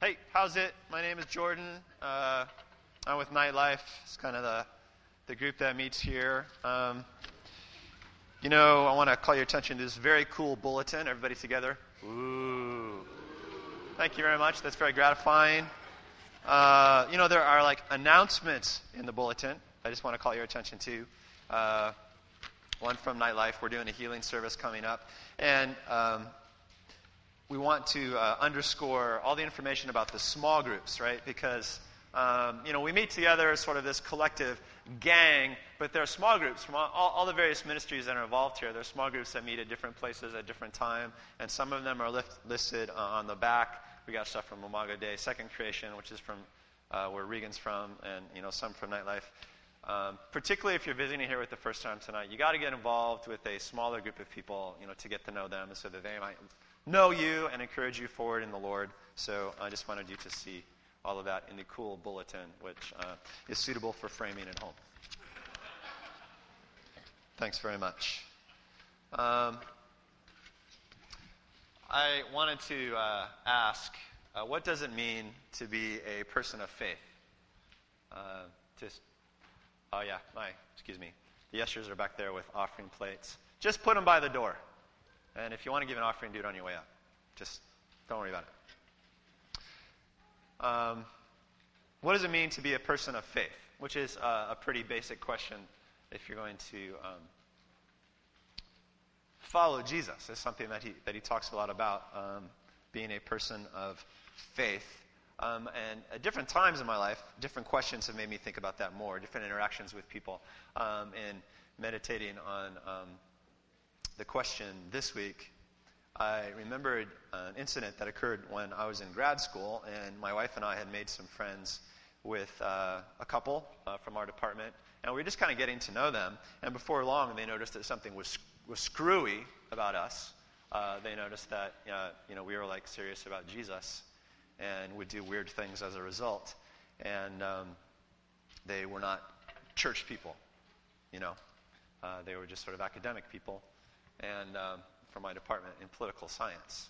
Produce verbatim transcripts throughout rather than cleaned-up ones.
Hey, how's it? My name is Jordan. Uh, I'm with Nightlife. It's kind of the the group that meets here. Um, you know, I want to call your attention to this very cool bulletin. Everybody together. Ooh. Thank you very much. That's very gratifying. Uh, you know, there are like announcements in the bulletin. I just want to call your attention to. Uh, one from Nightlife. We're doing a healing service coming up. And um, we want to uh, underscore all the information about the small groups, right? Because, um, you know, we meet together as sort of this collective gang, but there are small groups from all, all the various ministries that are involved here. There are small groups that meet at different places at different time, and some of them are lift, listed uh, on the back. We got stuff from Imago Dei, Second Creation, which is from uh, where Regan's from, and, you know, some from Nightlife. Um, particularly if you're visiting here with the first time tonight, you got to get involved with a smaller group of people, you know, to get to know them so that they might know you and encourage you forward in the Lord. So I just wanted you to see all of that in the cool bulletin, which uh, is suitable for framing at home. Thanks very much. Um, I wanted to uh, ask, uh, what does it mean to be a person of faith? Uh, just, oh yeah, my, excuse me. The ushers are back there with offering plates. Just put them by the door. And if you want to give an offering, do it on your way up. Just don't worry about it. Um, what does it mean to be a person of faith? Which is uh, a pretty basic question if you're going to um, follow Jesus. It's something that he that he talks a lot about, um, being a person of faith. Um, and at different times in my life, different questions have made me think about that more, different interactions with people. Um, and meditating on um, the question this week, I remembered an incident that occurred when I was in grad school, and my wife and I had made some friends with uh, a couple uh, from our department, and we were just kind of getting to know them. And before long, they noticed that something was was screwy about us. Uh, they noticed that uh, you know we were like serious about Jesus, and would do weird things as a result. And um, they were not church people, you know. Uh, they were just sort of academic people. And um, from my department in political science.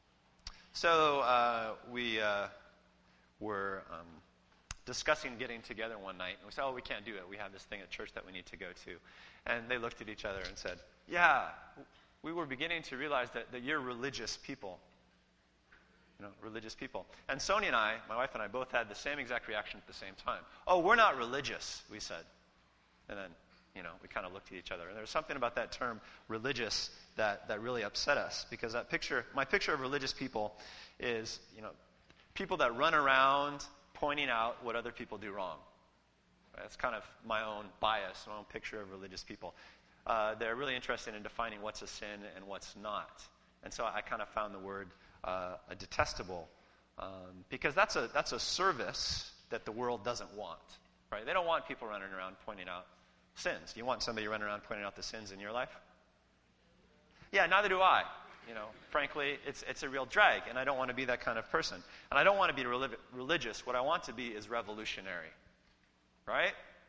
So uh, we uh, were um, discussing getting together one night, and we said, oh, we can't do it. We have this thing at church that we need to go to. And they looked at each other and said, yeah, we were beginning to realize that, that you're religious people. You know, religious people. And Sonia and I, my wife and I, both had the same exact reaction at the same time. Oh, we're not religious, we said. And then You know, we kind of looked at each other. And there was something about that term, religious, that, that really upset us. Because that picture, my picture of religious people is, you know, people that run around pointing out what other people do wrong. That's kind of my own bias, my own picture of religious people. Uh, they're really interested in defining what's a sin and what's not. And so I kind of found the word uh, a detestable. Um, because that's a that's a service that the world doesn't want. Right? They don't want people running around pointing out sins. Do you want somebody running around pointing out the sins in your life? Yeah, neither do I. You know, frankly, it's it's a real drag, and I don't want to be that kind of person. And I don't want to be relig- religious. What I want to be is revolutionary. Right?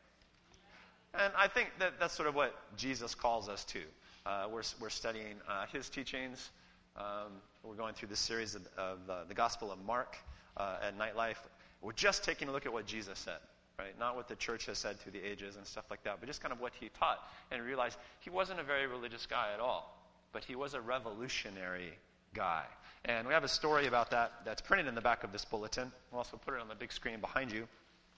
And I think that that's sort of what Jesus calls us to. Uh, we're we're studying uh, his teachings. Um, we're going through this series of, of uh, the Gospel of Mark uh, at Nightlife. We're just taking a look at what Jesus said. Right? Not what the church has said through the ages and stuff like that, but just kind of what he taught. And realized he wasn't a very religious guy at all, but he was a revolutionary guy. And we have a story about that that's printed in the back of this bulletin. We'll also put it on the big screen behind you.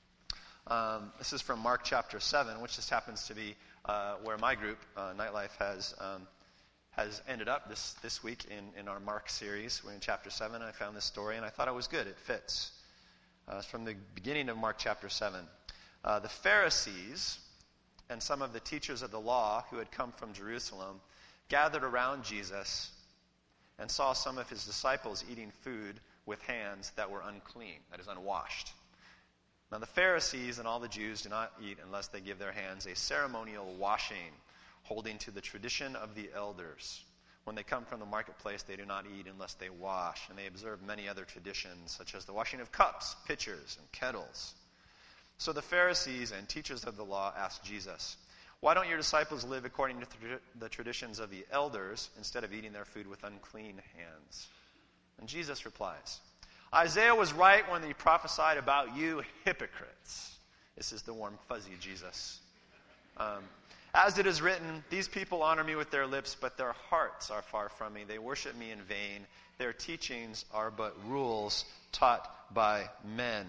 Um, this is from Mark chapter seven, which just happens to be uh, where my group, uh, Nightlife, has um, has ended up this, this week in, in our Mark series. We're in chapter seven. I found this story, and I thought it was good. It fits. Uh, it's from the beginning of Mark chapter seven. Uh, the Pharisees and some of the teachers of the law who had come from Jerusalem gathered around Jesus and saw some of his disciples eating food with hands that were unclean, that is, unwashed. Now the Pharisees and all the Jews do not eat unless they give their hands a ceremonial washing, holding to the tradition of the elders. When they come from the marketplace, they do not eat unless they wash, and they observe many other traditions, such as the washing of cups, pitchers, and kettles. So the Pharisees and teachers of the law asked Jesus, why don't your disciples live according to the traditions of the elders instead of eating their food with unclean hands? And Jesus replies, Isaiah was right when he prophesied about you hypocrites. This is the warm, fuzzy Jesus. Um, As it is written, these people honor me with their lips, but their hearts are far from me. They worship me in vain. Their teachings are but rules taught by men.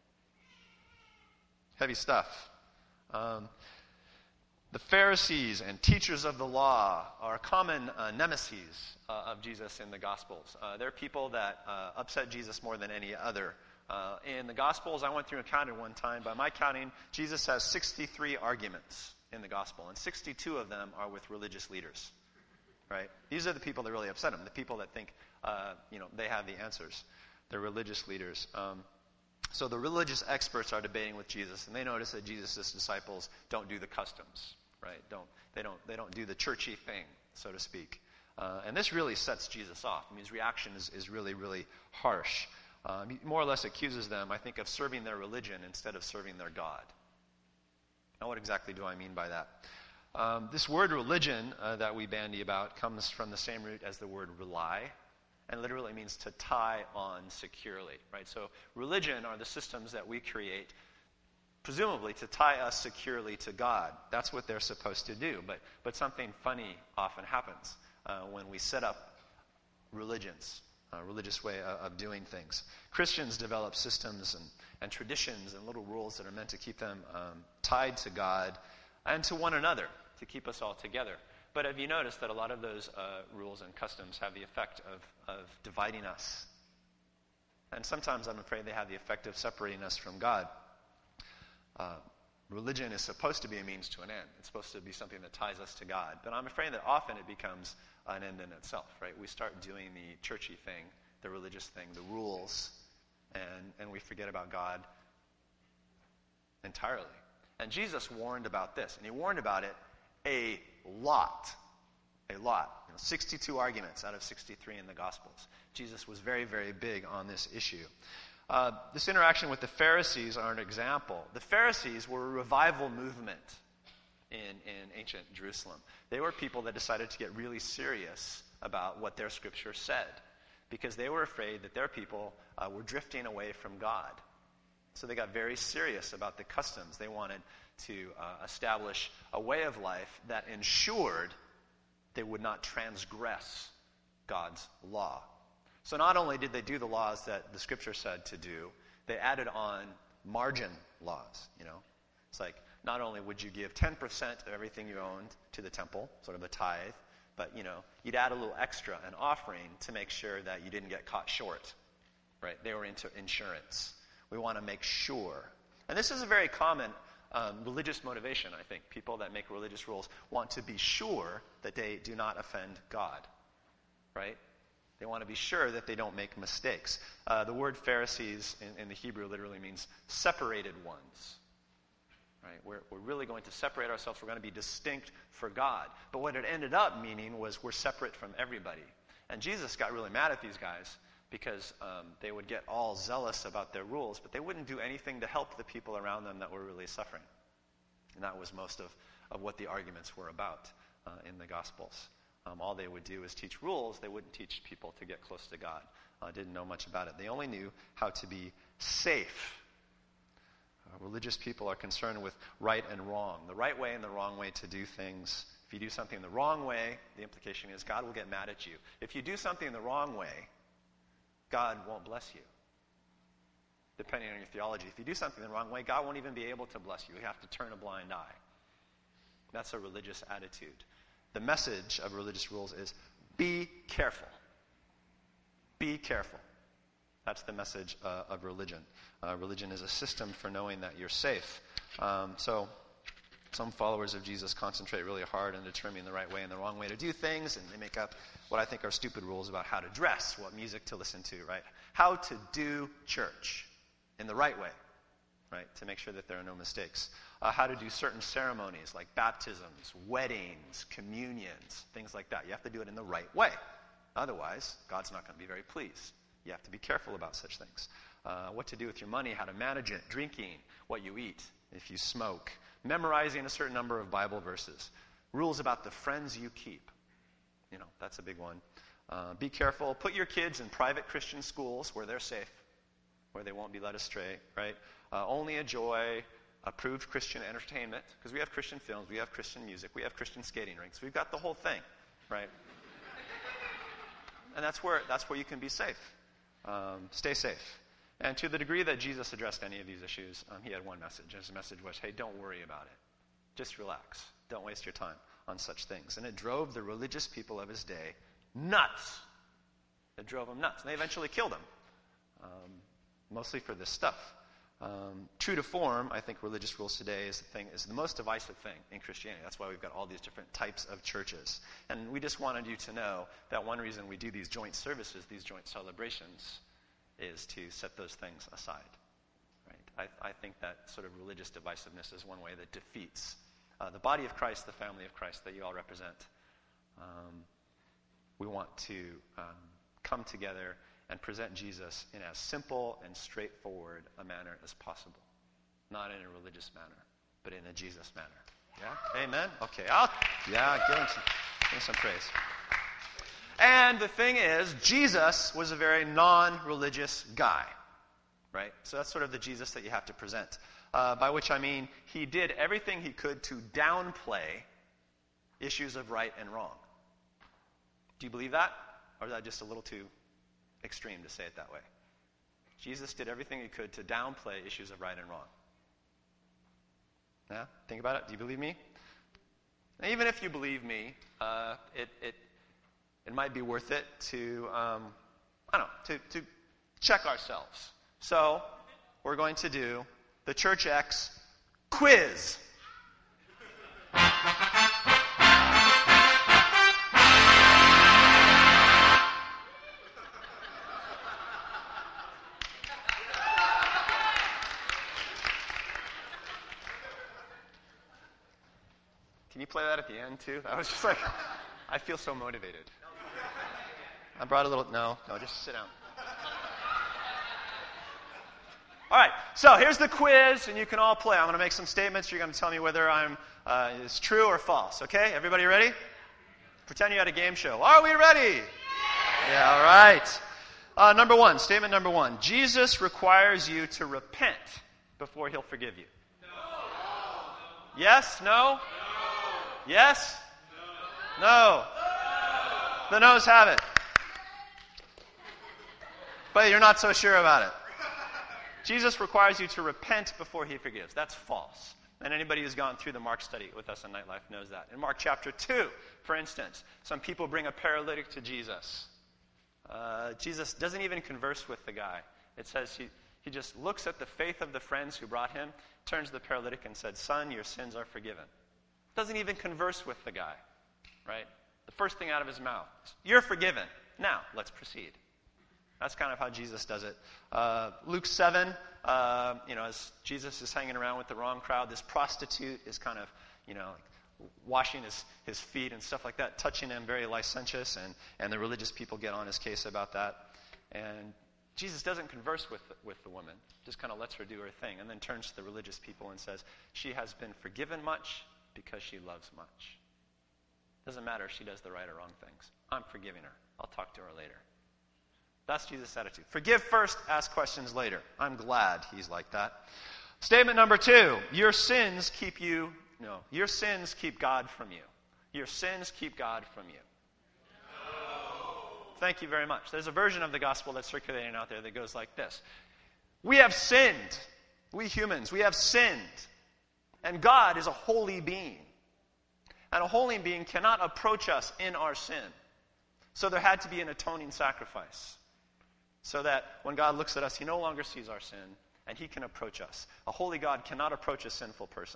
Heavy stuff. Um, the Pharisees and teachers of the law are common uh, nemesis uh, of Jesus in the Gospels. Uh, they're people that uh, upset Jesus more than any other. Uh, in the Gospels, I went through and counted one time. By my counting, Jesus has sixty-three arguments in the Gospel, and sixty-two of them are with religious leaders. Right? These are the people that really upset him, the people that think uh, you know, they have the answers. They're religious leaders. Um, so the religious experts are debating with Jesus, and they notice that Jesus' disciples don't do the customs. Right? Don't they don't they don't do the churchy thing, so to speak. Uh, and this really sets Jesus off. I mean, his reaction is, is really, really harsh. Um, he more or less accuses them, I think, of serving their religion instead of serving their God. Now, what exactly do I mean by that? Um, this word religion uh, that we bandy about comes from the same root as the word rely, and literally means to tie on securely. Right? So religion are the systems that we create, presumably to tie us securely to God. That's what they're supposed to do. But but something funny often happens uh, when we set up religions. A religious way of doing things. Christians develop systems and, and traditions and little rules that are meant to keep them um, tied to God and to one another, to keep us all together. But have you noticed that a lot of those uh, rules and customs have the effect of, of dividing us? And sometimes I'm afraid they have the effect of separating us from God. Uh, religion is supposed to be a means to an end. It's supposed to be something that ties us to God. But I'm afraid that often it becomes an end in itself, right? We start doing the churchy thing, the religious thing, the rules, and, and we forget about God entirely. And Jesus warned about this, and he warned about it a lot. A lot. You know, sixty-two arguments out of sixty-three in the Gospels. Jesus was very, very big on this issue. Uh, this interaction with the Pharisees are an example. The Pharisees were a revival movement in, in ancient Jerusalem. They were people that decided to get really serious about what their scripture said because they were afraid that their people uh, were drifting away from God. So they got very serious about the customs. They wanted to uh, establish a way of life that ensured they would not transgress God's law. So not only did they do the laws that the scripture said to do, they added on margin laws, you know. It's like, not only would you give ten percent of everything you owned to the temple, sort of a tithe, but, you know, you'd add a little extra, an offering, to make sure that you didn't get caught short, right? They were into insurance. We want to make sure. And this is a very common um, religious motivation, I think. People that make religious rules want to be sure that they do not offend God, right? They want to be sure that they don't make mistakes. Uh, the word Pharisees in, in the Hebrew literally means separated ones. Right? We're, we're really going to separate ourselves. We're going to be distinct for God. But what it ended up meaning was we're separate from everybody. And Jesus got really mad at these guys because um, they would get all zealous about their rules, but they wouldn't do anything to help the people around them that were really suffering. And that was most of, of what the arguments were about uh, in the Gospels. Um, all they would do is teach rules. They wouldn't teach people to get close to God. Uh, didn't know much about it. They only knew how to be safe. Uh, religious people are concerned with right and wrong, the right way and the wrong way to do things. If you do something the wrong way, the implication is God will get mad at you. If you do something the wrong way, God won't bless you. Depending on your theology. If you do something the wrong way, God won't even be able to bless you. You have to turn a blind eye. That's a religious attitude. The message of religious rules is be careful. Be careful. That's the message uh, of religion. Uh, religion is a system for knowing that you're safe. Um, so some followers of Jesus concentrate really hard on determining the right way and the wrong way to do things, and they make up what I think are stupid rules about how to dress, what music to listen to, right? How to do church in the right way, right? To make sure that there are no mistakes. Uh, how to do certain ceremonies like baptisms, weddings, communions, things like that. You have to do it in the right way. Otherwise, God's not going to be very pleased. You have to be careful about such things. Uh, what to do with your money, how to manage it, drinking, what you eat, if you smoke, memorizing a certain number of Bible verses, rules about the friends you keep. You know, that's a big one. Uh, be careful. Put your kids in private Christian schools where they're safe. where they won't be led astray, right? Uh, only enjoy approved Christian entertainment, because we have Christian films, we have Christian music, we have Christian skating rinks. We've got the whole thing, right? And that's where that's where you can be safe. Um, stay safe. And to the degree that Jesus addressed any of these issues, um, he had one message. His message was, hey, don't worry about it. Just relax. Don't waste your time on such things. And it drove the religious people of his day nuts. It drove them nuts. And they eventually killed him, um, mostly for this stuff. Um, true to form, I think religious rules today is the thing is the most divisive thing in Christianity. That's why we've got all these different types of churches. And we just wanted you to know that one reason we do these joint services, these joint celebrations, is to set those things aside. Right? I, I think that sort of religious divisiveness is one way that defeats uh, the body of Christ, the family of Christ that you all represent. Um, we want to um, come together and present Jesus in as simple and straightforward a manner as possible. Not in a religious manner, but in a Jesus manner. Yeah? Amen? Okay. I'll, yeah, give him, some, give him some praise. And the thing is, Jesus was a very non-religious guy. Right? So that's sort of the Jesus that you have to present. Uh, by which I mean, he did everything he could to downplay issues of right and wrong. Do you believe that? Or is that just a little too extreme to say it that way? Jesus did everything he could to downplay issues of right and wrong. Yeah? Think about it. Do you believe me? Now, even if you believe me, uh, it, it it might be worth it to um, I don't know to to check ourselves. So we're going to do the Church X quiz. Can you play that at the end, too? That was just like, I feel so motivated. I brought a little, no, no, just sit down. All right, so here's the quiz, and you can all play. I'm going to make some statements. You're going to tell me whether I'm uh, it's true or false, okay? Everybody ready? Pretend you had a game show. Are we ready? Yeah, yeah all right. Uh, number one, statement number one. Jesus requires you to repent before he'll forgive you. No. Yes? No? No. Yes? No. No. The no's have it. But you're not so sure about it. Jesus requires you to repent before he forgives. That's false. And anybody who's gone through the Mark study with us on Nightlife knows that. In Mark chapter two, for instance, some people bring a paralytic to Jesus. Uh, Jesus doesn't even converse with the guy. It says he, he just looks at the faith of the friends who brought him, turns to the paralytic and said, "Son, your sins are forgiven." Doesn't even converse with the guy, right? The first thing out of his mouth is, "You're forgiven. Now, let's proceed." That's kind of how Jesus does it. Uh, Luke seven, uh, you know, as Jesus is hanging around with the wrong crowd, this prostitute is kind of, you know, like washing his, his feet and stuff like that, touching him, very licentious, and, and the religious people get on his case about that. And Jesus doesn't converse with the, with the woman, just kind of lets her do her thing, and then turns to the religious people and says, "She has been forgiven much because she loves much." Doesn't matter if she does the right or wrong things. I'm forgiving her. I'll talk to her later. That's Jesus' attitude. Forgive first, ask questions later. I'm glad he's like that. Statement number two, your sins keep you, no, your sins keep God from you. Your sins keep God from you. No. Thank you very much. There's a version of the gospel that's circulating out there that goes like this. We have sinned. We humans, we have sinned. And God is a holy being. And a holy being cannot approach us in our sin. So there had to be an atoning sacrifice. So that when God looks at us, he no longer sees our sin, and he can approach us. A holy God cannot approach a sinful person.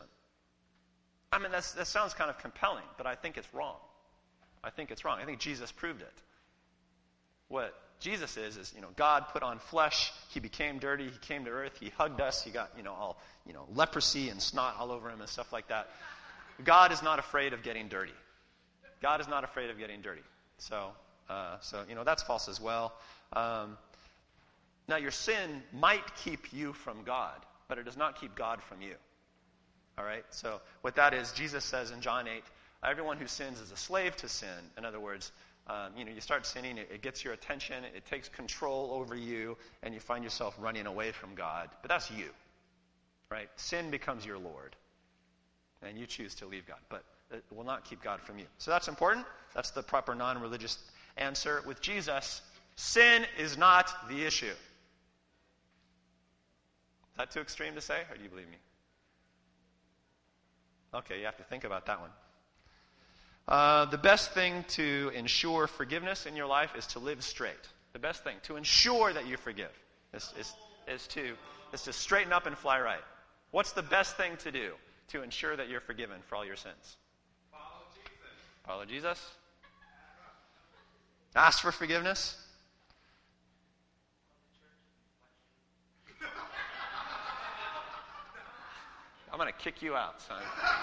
I mean, that's, that sounds kind of compelling, but I think it's wrong. I think it's wrong. I think Jesus proved it. What Jesus is, is, you know, God put on flesh, he became dirty, he came to earth, he hugged us, he got, you know, all, you know, leprosy and snot all over him and stuff like that. God is not afraid of getting dirty. God is not afraid of getting dirty. So, uh, so you know, that's false as well. Um, Now, your sin might keep you from God, but it does not keep God from you. All right? So what that is, Jesus says in John eight, everyone who sins is a slave to sin. In other words, Um, you know, you start sinning, it, it gets your attention, it takes control over you, and you find yourself running away from God. But that's you, right? Sin becomes your Lord, and you choose to leave God. But it will not keep God from you. So that's important. That's the proper non-religious answer. With Jesus, sin is not the issue. Is that too extreme to say, or do you believe me? Okay, you have to think about that one. Uh, the best thing to ensure forgiveness in your life is to live straight. The best thing to ensure that you forgive is, is, is, to, is to straighten up and fly right. What's the best thing to do to ensure that you're forgiven for all your sins? Follow Jesus. Follow Jesus. Ask for forgiveness. I'm going to kick you out, son.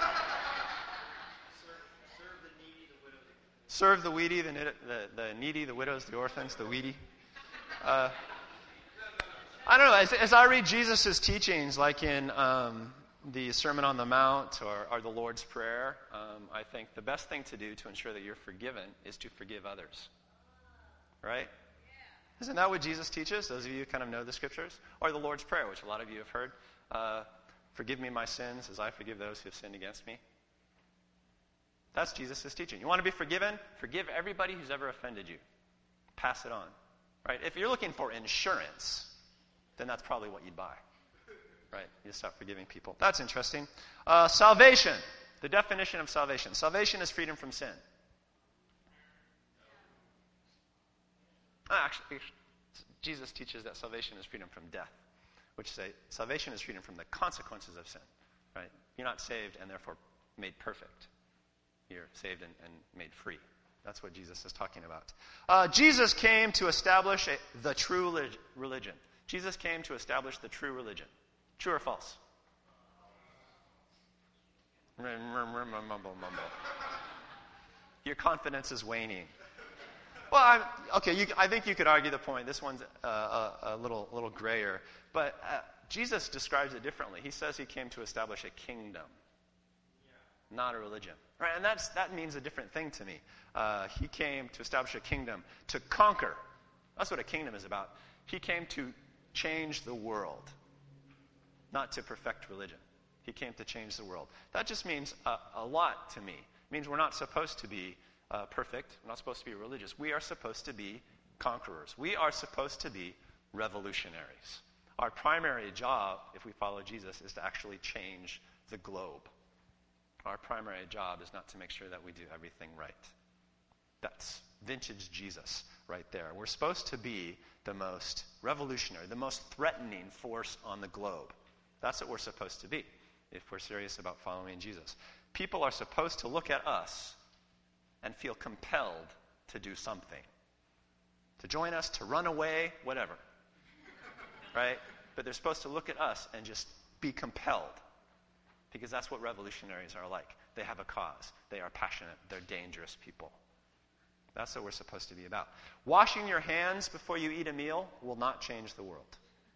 Serve the needy, the, the, the needy, the widows, the orphans, the weedy. Uh, I don't know. As, as I read Jesus' teachings, like in um, the Sermon on the Mount or, or the Lord's Prayer, um, I think the best thing to do to ensure that you're forgiven is to forgive others. Right? Isn't that what Jesus teaches? Those of you who kind of know the Scriptures. Or the Lord's Prayer, which a lot of you have heard. Uh, Forgive me my sins as I forgive those who have sinned against me. That's Jesus' teaching. You want to be forgiven? Forgive everybody who's ever offended you. Pass it on. Right? If you're looking for insurance, then that's probably what you'd buy. Right? You start forgiving people. That's interesting. Uh, salvation. The definition of salvation. Salvation is freedom from sin. Actually, Jesus teaches that salvation is freedom from death, which say salvation is freedom from the consequences of sin. Right? You're not saved and therefore made perfect. You're saved and, and made free. That's what Jesus is talking about. Uh, Jesus came to establish a, the true religion. Jesus came to establish the true religion. True or false? Mumble, mumble. Your confidence is waning. Well, I'm, okay, you, I think you could argue the point. This one's uh, a, a little, little grayer. But uh, Jesus describes it differently. He says he came to establish a kingdom, not a religion. Right? And that's, that means a different thing to me. Uh, he came to establish a kingdom, to conquer. That's what a kingdom is about. He came to change the world, not to perfect religion. He came to change the world. That just means a, a lot to me. It means we're not supposed to be uh, perfect. We're not supposed to be religious. We are supposed to be conquerors. We are supposed to be revolutionaries. Our primary job, if we follow Jesus, is to actually change the globe. Our primary job is not to make sure that we do everything right. That's vintage Jesus right there. We're supposed to be the most revolutionary, the most threatening force on the globe. That's what we're supposed to be if we're serious about following Jesus. People are supposed to look at us and feel compelled to do something. To join us, to run away, whatever. Right? But they're supposed to look at us and just be compelled. Because that's what revolutionaries are like. They have a cause. They are passionate. They're dangerous people. That's what we're supposed to be about. Washing your hands before you eat a meal will not change the world.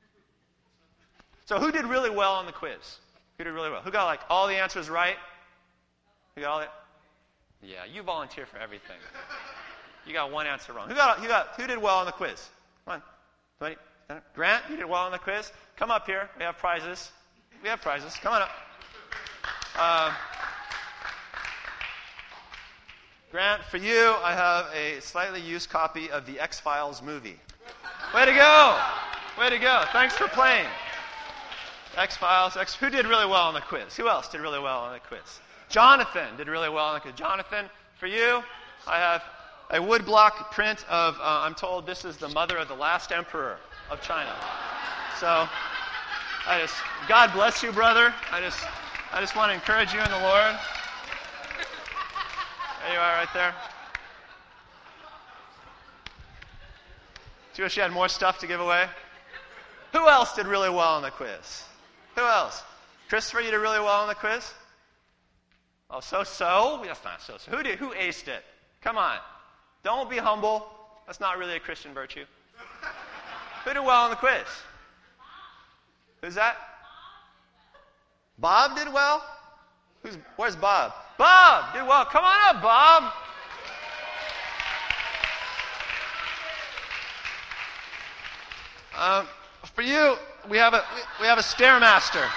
So who did really well on the quiz? Who did really well? Who got like all the answers right? Who got all that? Yeah, you volunteer for everything. You got one answer wrong. Who got? Who got? Who did well on the quiz? Come on, twenty. Grant, you did well on the quiz. Come up here. We have prizes. We have prizes. Come on up. Uh, Grant, for you, I have a slightly used copy of the X-Files movie. Way to go! Way to go! Thanks for playing. X-Files. X. Who did really well on the quiz? Who else did really well on the quiz? Jonathan did really well on the quiz. Jonathan, for you, I have a woodblock print of, uh, I'm told this is the mother of the last emperor of China. So, I just, God bless you, brother. I just, I just want to encourage you in the Lord. There you are right there. Do you wish you had more stuff to give away? Who else did really well on the quiz? Who else? Christopher, you did really well on the quiz? Oh, so-so? That's not so-so. Who did? Who aced it? Come on. Don't be humble. That's not really a Christian virtue. Who did well on the quiz? Who's that? Bob did well? Who's? Where's Bob? Bob did well. Come on up, Bob. you, we have a we have a Stairmaster.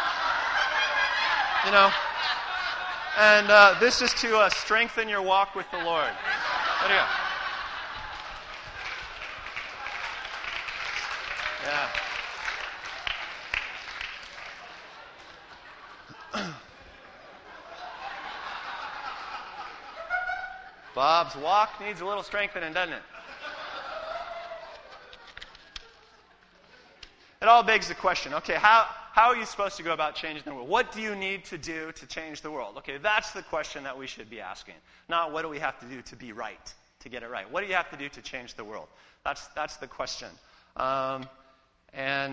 You know, and uh, this is to uh, strengthen your walk with the Lord. There you go. Yeah. Bob's walk needs a little strengthening, doesn't it? It all begs the question, okay, how, how are you supposed to go about changing the world? What do you need to do to change the world? Okay, that's the question that we should be asking. Not what do we have to do to be right, to get it right. What do you have to do to change the world? That's, that's the question. Um, and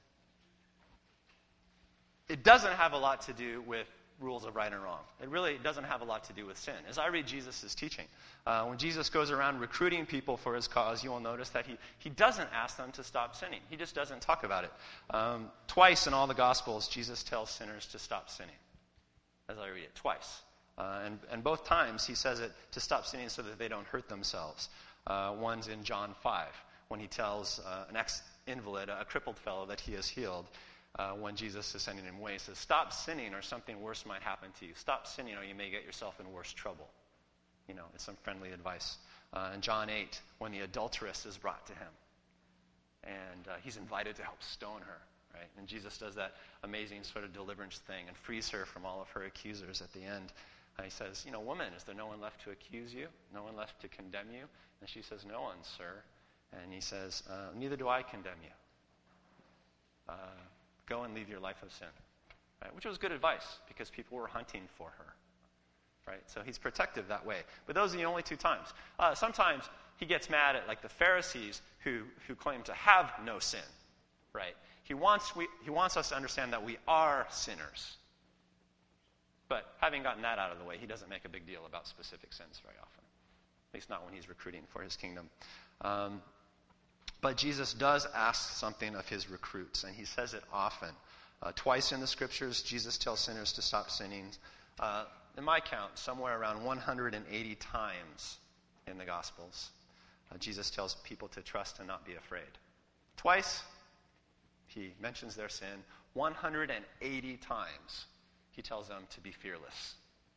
it doesn't have a lot to do with rules of right and wrong. It really doesn't have a lot to do with sin. As I read Jesus' teaching, uh, when Jesus goes around recruiting people for his cause, you will notice that he, he doesn't ask them to stop sinning. He just doesn't talk about it. Um, twice in all the Gospels, Jesus tells sinners to stop sinning, as I read it, twice. Uh, and, and both times he says it to stop sinning so that they don't hurt themselves. Uh, one's in John five, when he tells uh, an ex-invalid, a crippled fellow that he has healed, Uh, when Jesus is sending him away. He says, stop sinning or something worse might happen to you. Stop sinning or you may get yourself in worse trouble. You know, it's some friendly advice. Uh, in John eight, when the adulteress is brought to him, and uh, he's invited to help stone her, right? And Jesus does that amazing sort of deliverance thing and frees her from all of her accusers at the end. And he says, you know, woman, is there no one left to accuse you? No one left to condemn you? And she says, no one, sir. And he says, uh, neither do I condemn you. Uh, Go and leave your life of sin, right? Which was good advice because people were hunting for her, right? So he's protective that way. But those are the only two times. Uh, sometimes he gets mad at like the Pharisees who, who claim to have no sin, right? He wants, we, he wants us to understand that we are sinners. But having gotten that out of the way, he doesn't make a big deal about specific sins very often, at least not when he's recruiting for his kingdom. Um, But Jesus does ask something of his recruits, and he says it often. Uh, twice in the Scriptures, Jesus tells sinners to stop sinning. Uh, in my count, somewhere around one hundred eighty times in the Gospels, uh, Jesus tells people to trust and not be afraid. Twice, he mentions their sin. one hundred eighty times, he tells them to be fearless,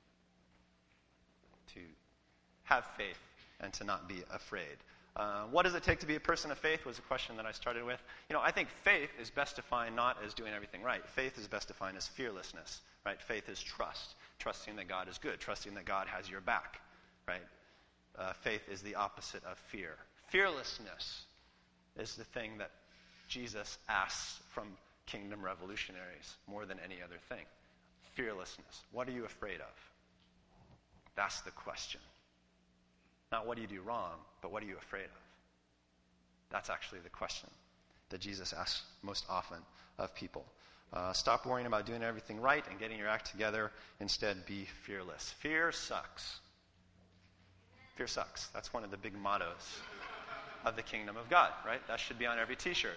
to have faith, and to not be afraid. Uh, what does it take to be a person of faith was a question that I started with. You know, I think faith is best defined not as doing everything right. Faith is best defined as fearlessness, right? Faith is trust, trusting that God is good, trusting that God has your back, right? Uh, faith is the opposite of fear. Fearlessness is the thing that Jesus asks from kingdom revolutionaries more than any other thing. Fearlessness. What are you afraid of? That's the question. Not what do you do wrong, but what are you afraid of? That's actually the question that Jesus asks most often of people. Uh, stop worrying about doing everything right and getting your act together. Instead, be fearless. Fear sucks. Fear sucks. That's one of the big mottos of the kingdom of God, right? That should be on every t-shirt.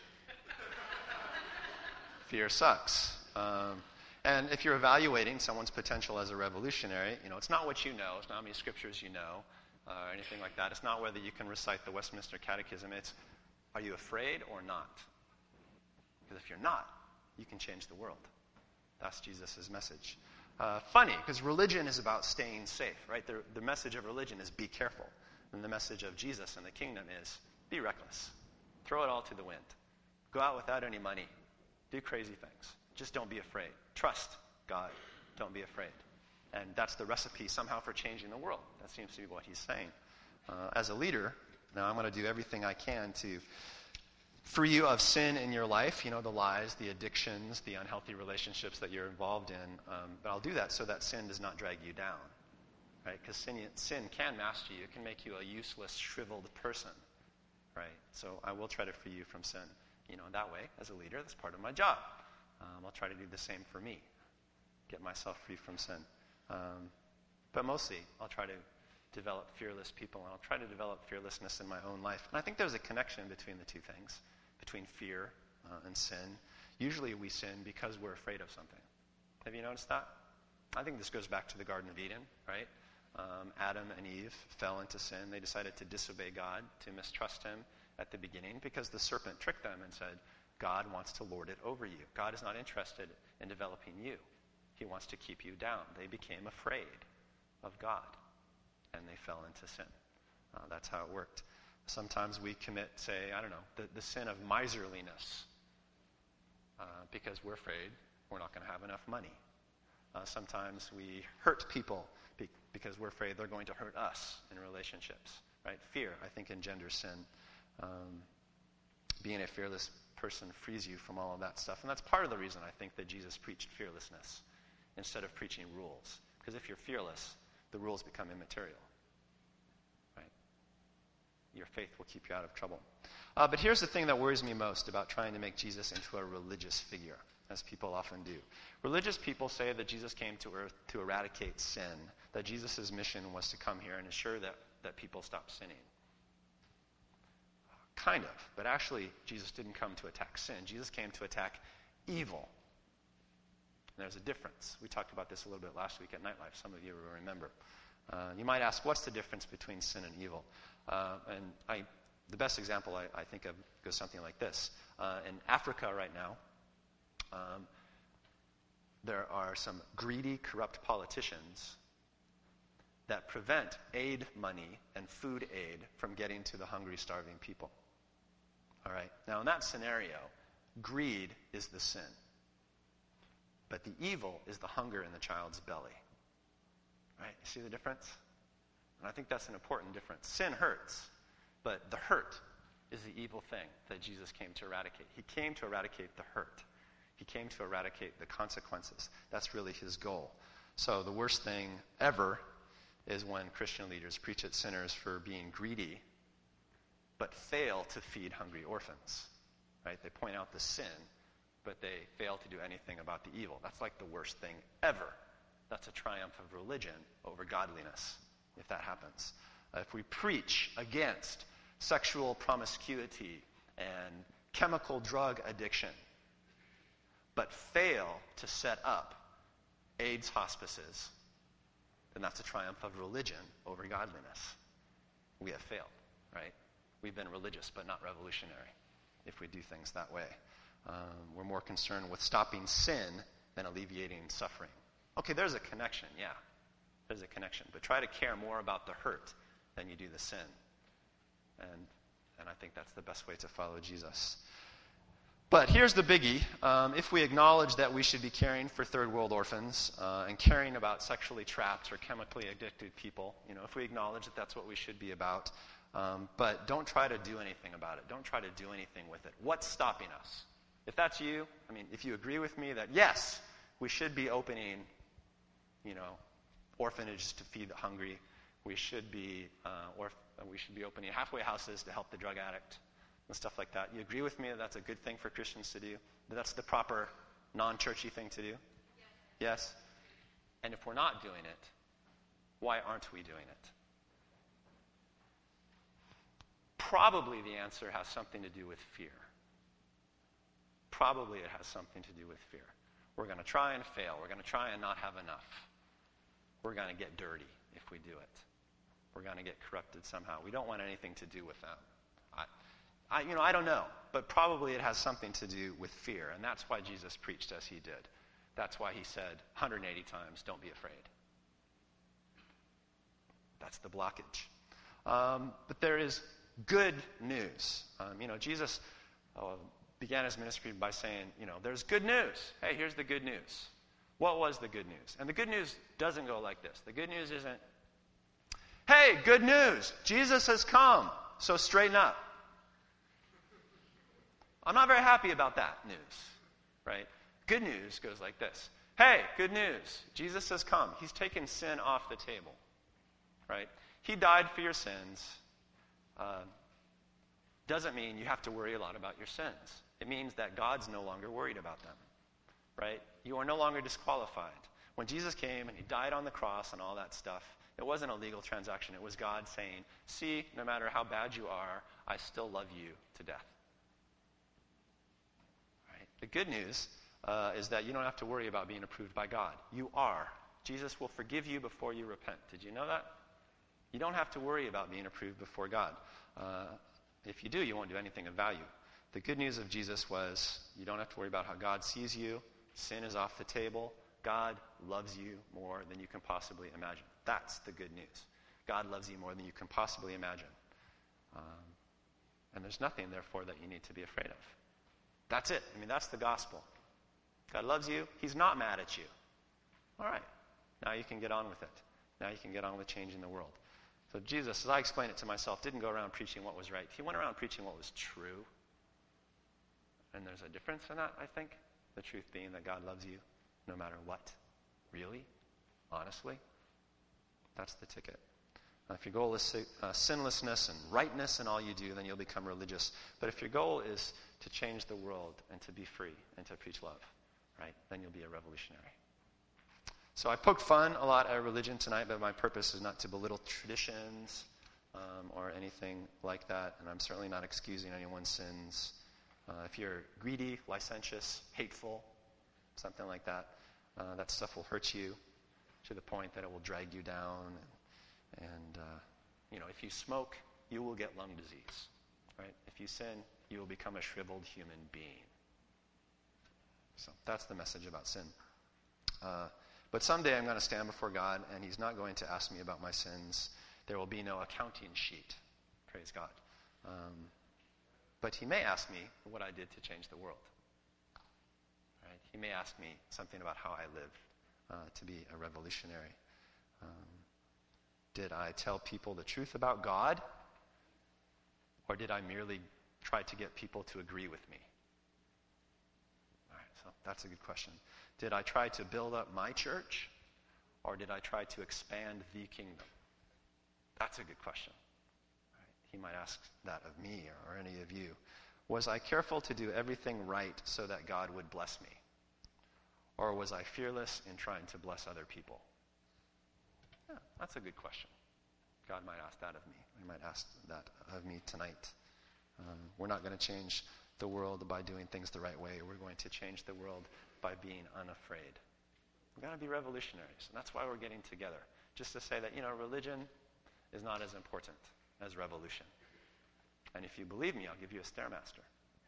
Fear sucks. Um, and if you're evaluating someone's potential as a revolutionary, you know, it's not what you know. It's not how many scriptures you know. Uh, or anything like that. It's not whether you can recite the Westminster Catechism. It's, are you afraid or not? Because if you're not, you can change the world. That's Jesus' message. Uh, funny, because religion is about staying safe, right? The, the message of religion is be careful. And the message of Jesus and the kingdom is be reckless. Throw it all to the wind. Go out without any money. Do crazy things. Just don't be afraid. Trust God. Don't be afraid. And that's the recipe somehow for changing the world. That seems to be what he's saying. Uh, as a leader, now I'm going to do everything I can to free you of sin in your life, you know, the lies, the addictions, the unhealthy relationships that you're involved in. Um, but I'll do that so that sin does not drag you down, right? Because sin, sin can master you. It can make you a useless, shriveled person, right? So I will try to free you from sin, you know, that way. As a leader, that's part of my job. Um, I'll try to do the same for me, get myself free from sin. Um, but mostly, I'll try to develop fearless people, and I'll try to develop fearlessness in my own life. And I think there's a connection between the two things, between fear uh, and sin. Usually we sin because we're afraid of something. Have you noticed that? I think this goes back to the Garden of Eden, right? Um, Adam and Eve fell into sin. They decided to disobey God, to mistrust him at the beginning, because the serpent tricked them and said, God wants to lord it over you. God is not interested in developing you. He wants to keep you down. They became afraid of God, and they fell into sin. Uh, that's how it worked. Sometimes we commit, say, I don't know, the, the sin of miserliness uh, because we're afraid we're not going to have enough money. Uh, sometimes we hurt people be- because we're afraid they're going to hurt us in relationships. Right? Fear, I think, engenders sin. Um, being a fearless person frees you from all of that stuff. And that's part of the reason I think that Jesus preached fearlessness instead of preaching rules. Because if you're fearless, the rules become immaterial. Right? Your faith will keep you out of trouble. Uh, but here's the thing that worries me most about trying to make Jesus into a religious figure, as people often do. Religious people say that Jesus came to earth to eradicate sin, that Jesus' mission was to come here and assure that, that people stop sinning. Kind of, but actually Jesus didn't come to attack sin. Jesus came to attack evil. And there's a difference. We talked about this a little bit last week at Nightlife. Some of you will remember. Uh, you might ask, what's the difference between sin and evil? Uh, and I, the best example I, I think of goes something like this. Uh, in Africa right now, um, there are some greedy, corrupt politicians that prevent aid money and food aid from getting to the hungry, starving people. All right. Now, in that scenario, greed is the sin. But the evil is the hunger in the child's belly. Right? You see the difference? And I think that's an important difference. Sin hurts, but the hurt is the evil thing that Jesus came to eradicate. He came to eradicate the hurt. He came to eradicate the consequences. That's really his goal. So the worst thing ever is when Christian leaders preach at sinners for being greedy, but fail to feed hungry orphans. Right? They point out the sin, but they fail to do anything about the evil. That's like the worst thing ever. That's a triumph of religion over godliness, if that happens. Uh, if we preach against sexual promiscuity and chemical drug addiction, but fail to set up AIDS hospices, then that's a triumph of religion over godliness. We have failed, right? We've been religious but not revolutionary if we do things that way. Um, we're more concerned with stopping sin than alleviating suffering. Okay, there's a connection, yeah. There's a connection. But try to care more about the hurt than you do the sin. And, and I think that's the best way to follow Jesus. But here's the biggie. Um, if we acknowledge that we should be caring for third world orphans uh, and caring about sexually trapped or chemically addicted people, you know, if we acknowledge that that's what we should be about, um, but don't try to do anything about it. Don't try to do anything with it. What's stopping us? If that's you, I mean, if you agree with me that, yes, we should be opening, you know, orphanages to feed the hungry. We should be, uh, or we should be opening halfway houses to help the drug addict and stuff like that. You agree with me that that's a good thing for Christians to do? That that's the proper non-churchy thing to do? Yes. Yes? And if we're not doing it, why aren't we doing it? Probably the answer has something to do with fear. Probably it has something to do with fear. We're going to try and fail. We're going to try and not have enough. We're going to get dirty if we do it. We're going to get corrupted somehow. We don't want anything to do with that. I, I, you know, I don't know, but probably it has something to do with fear, and that's why Jesus preached as he did. That's why he said one hundred eighty times, don't be afraid. That's the blockage. Um, but there is good news. Um, you know, Jesus uh, began his ministry by saying, you know, there's good news. Hey, here's the good news. What was the good news? And the good news doesn't go like this. The good news isn't, hey, good news, Jesus has come, so straighten up. I'm not very happy about that news, right? Good news goes like this. Hey, good news, Jesus has come. He's taken sin off the table, right? He died for your sins. Uh, doesn't mean you have to worry a lot about your sins. It means that God's no longer worried about them, right? You are no longer disqualified. When Jesus came and he died on the cross and all that stuff, it wasn't a legal transaction. It was God saying, see, no matter how bad you are, I still love you to death. Right? The good news uh, is that you don't have to worry about being approved by God. You are. Jesus will forgive you before you repent. Did you know that? You don't have to worry about being approved before God. Uh, if you do, you won't do anything of value. The good news of Jesus was you don't have to worry about how God sees you. Sin is off the table. God loves you more than you can possibly imagine. That's the good news. God loves you more than you can possibly imagine. Um, and there's nothing, therefore, that you need to be afraid of. That's it. I mean, that's the gospel. God loves you. He's not mad at you. All right. Now you can get on with it. Now you can get on with changing the world. So Jesus, as I explained it to myself, didn't go around preaching what was right. He went around preaching what was true. And there's a difference in that, I think. The truth being that God loves you no matter what. Really? Honestly? That's the ticket. Uh, if your goal is uh, sinlessness and rightness in all you do, then you'll become religious. But if your goal is to change the world and to be free and to preach love, right, then you'll be a revolutionary. So I poked fun a lot at religion tonight, but my purpose is not to belittle traditions um, or anything like that, and I'm certainly not excusing anyone's sins. Uh, if you're greedy, licentious, hateful, something like that, uh, that stuff will hurt you to the point that it will drag you down. And, and uh, you know, if you smoke, you will get lung disease, right? If you sin, you will become a shriveled human being. So that's the message about sin. Uh, but someday I'm going to stand before God, and he's not going to ask me about my sins. There will be no accounting sheet. Praise God. Um, but he may ask me what I did to change the world. Right? He may ask me something about how I lived uh, to be a revolutionary. Um, did I tell people the truth about God? Or did I merely try to get people to agree with me? All right, so that's a good question. Did I try to build up my church? Or did I try to expand the kingdom? That's a good question. Right? He might ask that of me or, or any of you. Was I careful to do everything right so that God would bless me? Or was I fearless in trying to bless other people? Yeah, that's a good question. God might ask that of me. He might ask that of me tonight. Um, we're not going to change the world by doing things the right way. We're going to change the world by being unafraid. We're going to be revolutionaries, and that's why we're getting together. Just to say that, you know, religion is not as important as revolution. And if you believe me, I'll give you a Stairmaster.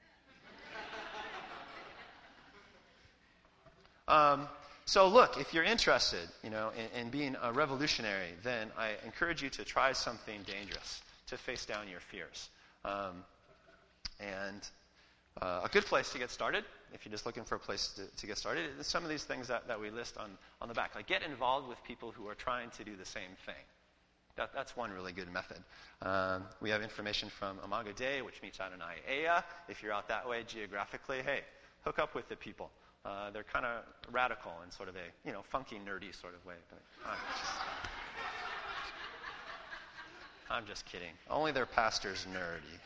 um, so look, if you're interested, you know, in, in being a revolutionary, then I encourage you to try something dangerous, to face down your fears. Um, and uh, a good place to get started, if you're just looking for a place to, to get started, is some of these things that, that we list on, on the back. Like, get involved with people who are trying to do the same thing. That, that's one really good method. Um, we have information from Imago Dei, which meets out in Aiea. If you're out that way geographically, hey, hook up with the people. Uh, they're kind of radical in sort of a, you know, funky, nerdy sort of way. But I'm just, I'm just kidding. Only their pastor's nerdy.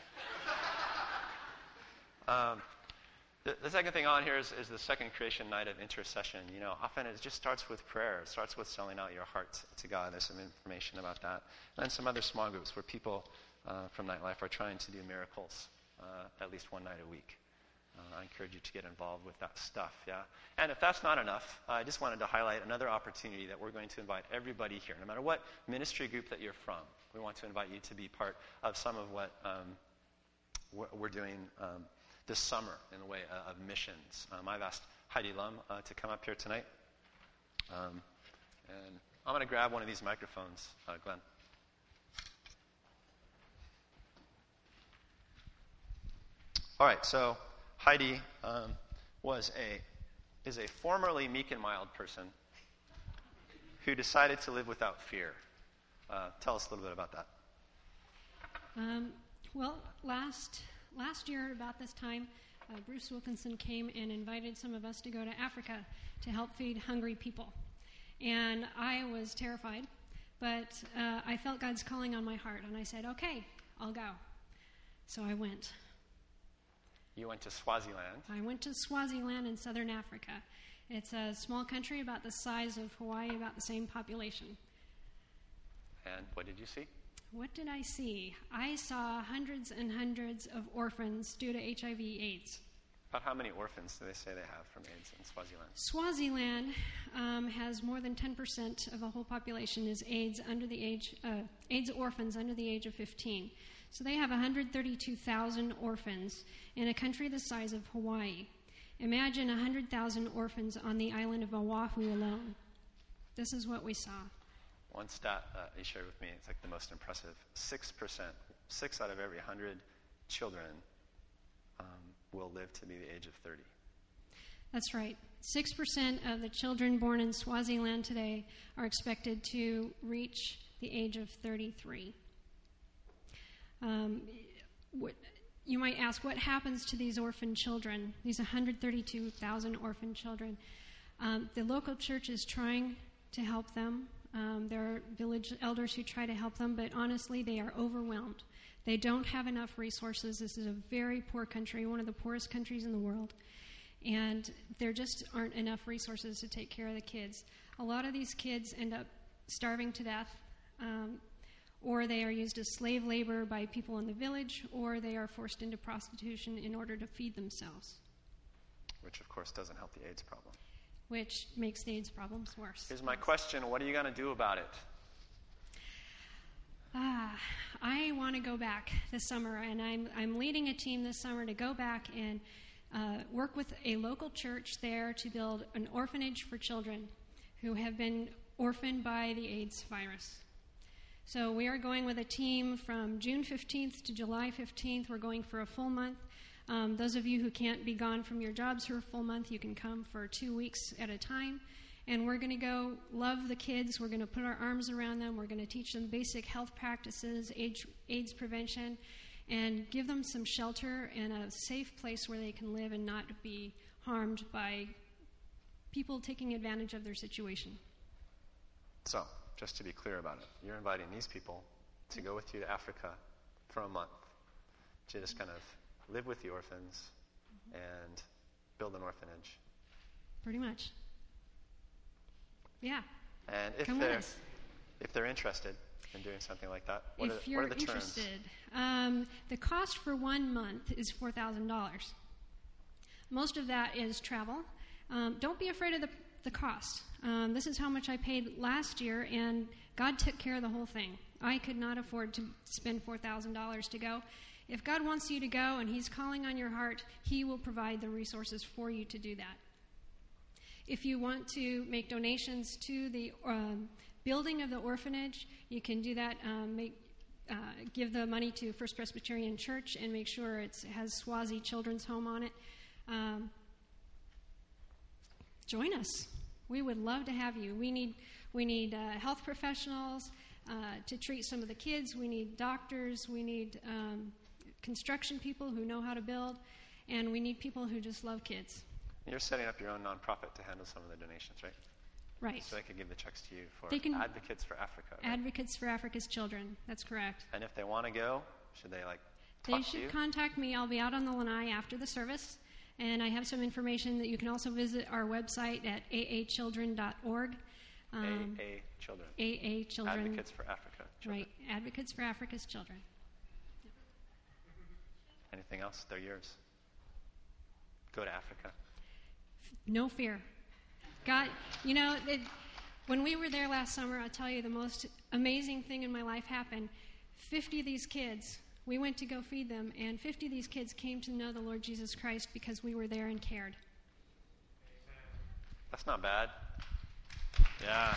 Um, the, the second thing on here is, is the second creation night of intercession. You know, often it just starts with prayer. It starts with selling out your heart to God. There's some information about that. And then some other small groups where people uh, from Nightlife are trying to do miracles uh, at least one night a week. Uh, I encourage you to get involved with that stuff, yeah? And if that's not enough, uh, I just wanted to highlight another opportunity that we're going to invite everybody here, no matter what ministry group that you're from. We want to invite you to be part of some of what um, we're, we're doing um, this summer in the way uh, of missions. Um, I've asked Heidi Lum uh, to come up here tonight. Um, and I'm going to grab one of these microphones, uh, Glenn. All right, so Heidi um, was a is a formerly meek and mild person who decided to live without fear. Uh, tell us a little bit about that. Um, well, last last year about this time, uh, Bruce Wilkinson came and invited some of us to go to Africa to help feed hungry people. And I was terrified, but uh, I felt God's calling on my heart, and I said, okay, I'll go. So I went. You went to Swaziland. I went to Swaziland in southern Africa. It's a small country about the size of Hawaii, about the same population. And what did you see? What did I see? I saw hundreds and hundreds of orphans due to H I V AIDS. About how many orphans do they say they have from AIDS in Swaziland? Swaziland um, has more than ten percent of the whole population is AIDS under the age, uh, AIDS orphans under the age of fifteen. So they have one hundred thirty-two thousand orphans in a country the size of Hawaii. Imagine one hundred thousand orphans on the island of Oahu alone. This is what we saw. One stat uh, he shared with me, it's like the most impressive. Six percent, six out of every one hundred children um, will live to be the age of thirty. That's right. six percent of the children born in Swaziland today are expected to reach the age of thirty-three. Um, what, you might ask, what happens to these orphan children, these one hundred thirty-two thousand orphan children? Um, the local church is trying to help them. Um, there are village elders who try to help them, but honestly, they are overwhelmed. They don't have enough resources. This is a very poor country, one of the poorest countries in the world. And there just aren't enough resources to take care of the kids. A lot of these kids end up starving to death, um, or they are used as slave labor by people in the village, or they are forced into prostitution in order to feed themselves. Which, of course, doesn't help the AIDS problem. Which makes the AIDS problems worse. Here's my question. What are you going to do about it? Ah, I want to go back this summer, and I'm I'm leading a team this summer to go back and uh, work with a local church there to build an orphanage for children who have been orphaned by the AIDS virus. So we are going with a team from June fifteenth to July fifteenth. We're going for a full month. Um, those of you who can't be gone from your jobs for a full month, you can come for two weeks at a time. And we're going to go love the kids. We're going to put our arms around them. We're going to teach them basic health practices, AIDS, AIDS prevention, and give them some shelter and a safe place where they can live and not be harmed by people taking advantage of their situation. So, just to be clear about it, you're inviting these people to go with you to Africa for a month to just kind of live with the orphans mm-hmm. and build an orphanage. Pretty much. Yeah. And if Come they're with us. if they're interested in doing something like that, what, if are, you're what are the interested, terms? Um, the cost for one month is four thousand dollars. Most of that is travel. Um, don't be afraid of the, the cost. Um, this is how much I paid last year, and God took care of the whole thing. I could not afford to spend four thousand dollars to go. If God wants you to go and He's calling on your heart, He will provide the resources for you to do that. If you want to make donations to the um, building of the orphanage, you can do that. Um, make, uh, give the money to First Presbyterian Church and make sure it's, it has Swazi Children's Home on it. Um, join us. We would love to have you. We need we need uh, health professionals uh, to treat some of the kids. We need doctors. We need um, construction people who know how to build, and we need people who just love kids. You're setting up your own nonprofit to handle some of the donations, right? Right. So they could give the checks to you for They can- Advocates for Africa. Right? Advocates for Africa's Children. That's correct. And if they want to go, should they like They talk to should you? contact me. I'll be out on the lanai after the service, and I have some information that you can also visit our website at a a children dot org. Um, A A Children. A A Children. Advocates for Africa. Children. Right. Advocates for Africa's Children. Anything else? They're yours. Go to Africa. No fear. God, you know, it, when we were there last summer, I'll tell you the most amazing thing in my life happened. fifty of these kids, we went to go feed them, and fifty of these kids came to know the Lord Jesus Christ because we were there and cared. That's not bad. Yeah.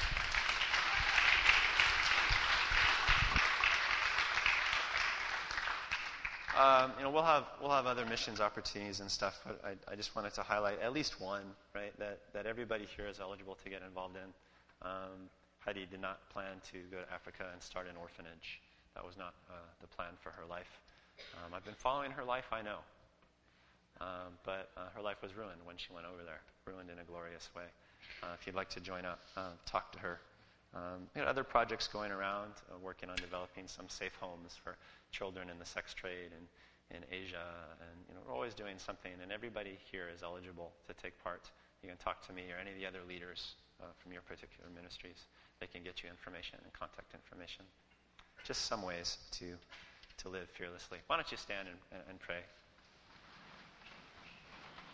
Um, you know, we'll have we'll have other missions opportunities and stuff, but I, I just wanted to highlight at least one, right? That that everybody here is eligible to get involved in. Um, Heidi did not plan to go to Africa and start an orphanage. That was not uh, the plan for her life. Um, I've been following her life, I know, um, but uh, her life was ruined when she went over there, ruined in a glorious way. Uh, if you'd like to join up, uh, talk to her. Um, we had other projects going around, uh, working on developing some safe homes for children in the sex trade and in Asia, and you know we're always doing something. And everybody here is eligible to take part. You can talk to me or any of the other leaders uh, from your particular ministries. They can get you information and contact information. Just some ways to to live fearlessly. Why don't you stand and, and, and pray?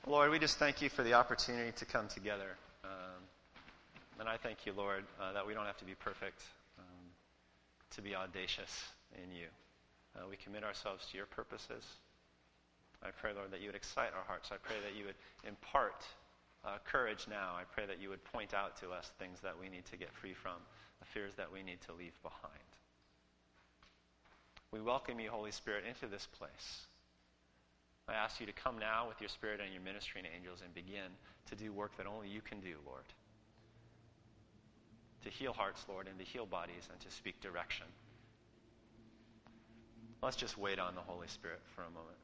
Lord, we just thank you for the opportunity to come together. Um, and I thank you, Lord, uh, that we don't have to be perfect um, to be audacious in you. Uh, we commit ourselves to your purposes. I pray, Lord, that you would excite our hearts. I pray that you would impart uh, courage now. I pray that you would point out to us things that we need to get free from, the fears that we need to leave behind. We welcome you, Holy Spirit, into this place. I ask you to come now with your Spirit and your ministering angels and begin to do work that only you can do, Lord. To heal hearts, Lord, and to heal bodies and to speak direction. Let's just wait on the Holy Spirit for a moment.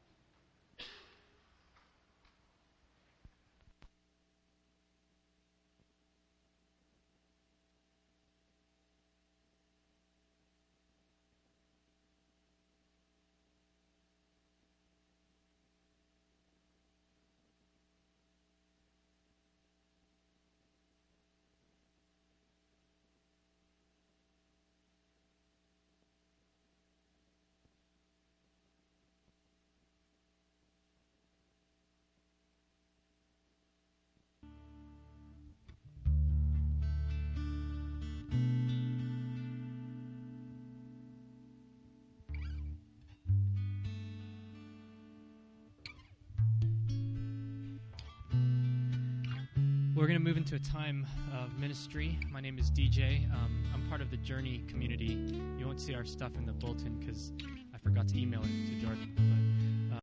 We're going to move into a time of ministry. My name is D J. Um, I'm part of the Journey community. You won't see our stuff in the bulletin because I forgot to email it to Jordan. But